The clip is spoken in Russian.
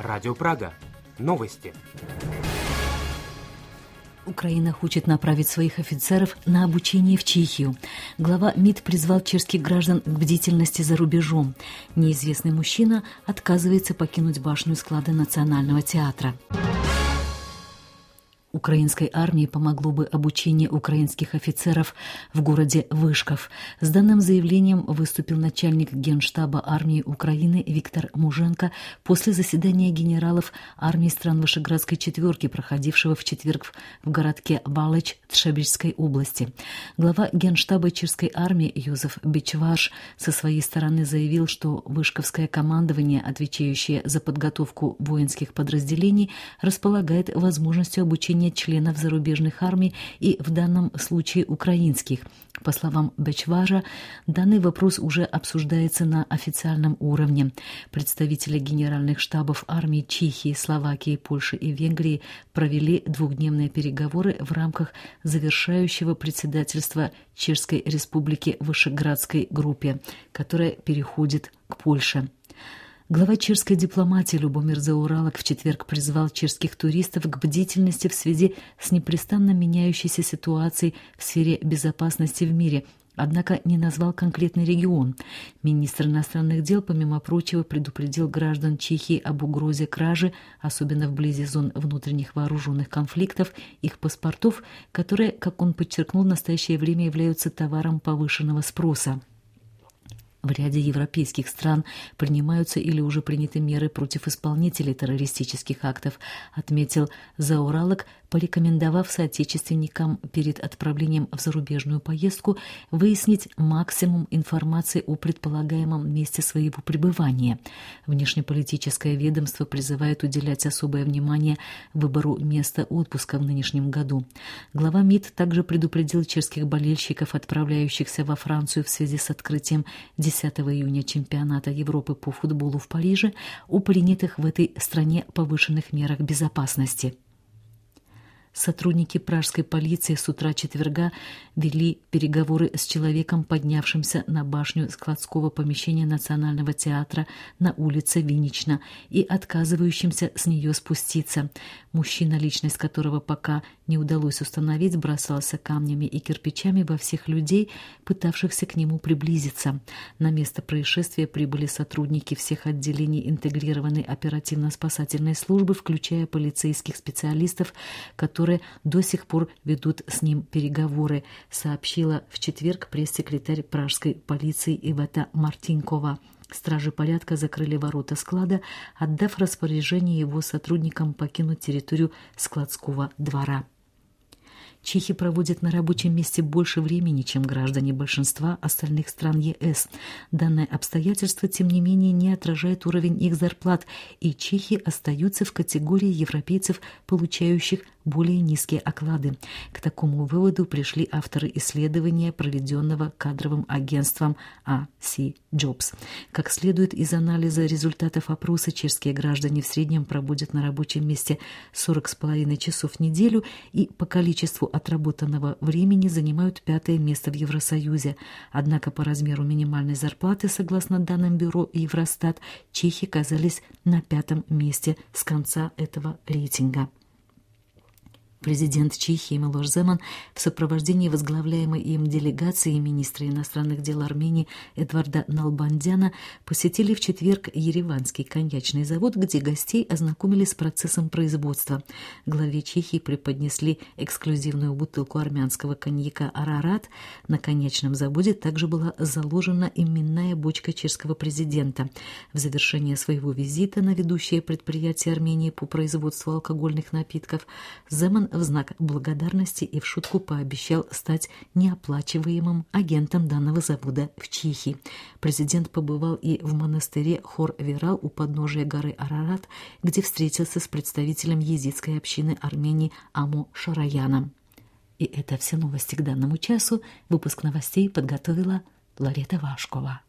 Радио Прага. Новости. Украина хочет направить своих офицеров на обучение в Чехию. Глава МИД призвал чешских граждан к бдительности за рубежом. Неизвестный мужчина отказывается покинуть башню склада Национального театра. Украинской армии помогло бы обучение украинских офицеров в городе Вышков. С данным заявлением выступил начальник Генштаба армии Украины Виктор Муженко после заседания генералов армии стран Вышеградской четверки, проходившего в четверг в городке Валыч Тшебельской области. Глава Генштаба чешской армии Йозеф Бичваш со своей стороны заявил, что Вышковское командование, отвечающее за подготовку воинских подразделений, располагает возможностью обучения членов зарубежных армий и в данном случае украинских. По словам Бечважа, данный вопрос уже обсуждается на официальном уровне. Представители генеральных штабов армий Чехии, Словакии, Польши и Венгрии провели двухдневные переговоры в рамках завершающего председательства Чешской Республики в Вышеградской группе, которая переходит к Польше. Глава чешской дипломатии Любомир Зауралок в четверг призвал чешских туристов к бдительности в связи с непрестанно меняющейся ситуацией в сфере безопасности в мире, однако не назвал конкретный регион. Министр иностранных дел, помимо прочего, предупредил граждан Чехии об угрозе кражи, особенно вблизи зон внутренних вооруженных конфликтов, их паспортов, которые, как он подчеркнул, в настоящее время являются товаром повышенного спроса. В ряде европейских стран принимаются или уже приняты меры против исполнителей террористических актов, отметил Зауралок, порекомендовав соотечественникам перед отправлением в зарубежную поездку выяснить максимум информации о предполагаемом месте своего пребывания. Внешнеполитическое ведомство призывает уделять особое внимание выбору места отпуска в нынешнем году. Глава МИД также предупредил чешских болельщиков, отправляющихся во Францию в связи с открытием 10 июня чемпионата Европы по футболу в Париже, о принятых в этой стране повышенных мерах безопасности. Сотрудники пражской полиции с утра четверга вели переговоры с человеком, поднявшимся на башню складского помещения Национального театра на улице Виннична и отказывающимся с нее спуститься. Мужчина, личность которого пока не удалось установить, бросался камнями и кирпичами во всех людей, пытавшихся к нему приблизиться. На место происшествия прибыли сотрудники всех отделений интегрированной оперативно-спасательной службы, включая полицейских специалистов, которые до сих пор ведут с ним переговоры, сообщила в четверг пресс-секретарь пражской полиции Ивета Мартинкова. Стражи порядка закрыли ворота склада, отдав распоряжение его сотрудникам покинуть территорию складского двора. Чехи проводят на рабочем месте больше времени, чем граждане большинства остальных стран ЕС. Данное обстоятельство, тем не менее, не отражает уровень их зарплат, и чехи остаются в категории европейцев, получающих более низкие оклады. К такому выводу пришли авторы исследования, проведенного кадровым агентством AC Jobs. Как следует из анализа результатов опроса, чешские граждане в среднем проводят на рабочем месте 40,5 часов в неделю и по количеству отработанного времени занимают 5-е место в Евросоюзе. Однако по размеру минимальной зарплаты, согласно данным бюро Евростат, чехи оказались на 5-м месте с конца этого рейтинга. Президент Чехии Милош Земан в сопровождении возглавляемой им делегации министра иностранных дел Армении Эдварда Налбандяна посетили в четверг Ереванский коньячный завод, где гостей ознакомили с процессом производства. Главе Чехии преподнесли эксклюзивную бутылку армянского коньяка «Арарат». На коньячном заводе также была заложена именная бочка чешского президента. В завершение своего визита на ведущее предприятие Армении по производству алкогольных напитков Земан в знак благодарности и в шутку пообещал стать неоплачиваемым агентом данного завода в Чехии. Президент побывал и в монастыре Хор-Верал у подножия горы Арарат, где встретился с представителем езидской общины Армении Амо Шараяном. И это все новости к данному часу. Выпуск новостей подготовила Ларета Вашкова.